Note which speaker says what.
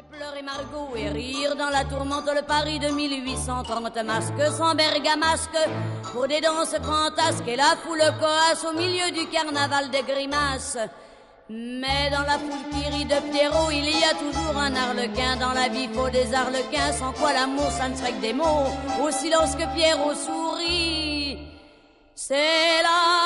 Speaker 1: Pleurer Margot et rire dans la tourmente, le Paris de 1830 masque sans bergamasque pour des danses fantasques et la foule coasse au milieu du carnaval des grimaces. Mais dans la foule qui rit de Pierrot, il y a toujours un arlequin. Dans la vie faut des arlequins, sans quoi l'amour ça ne serait que des mots. Au silence que Pierrot sourit, c'est là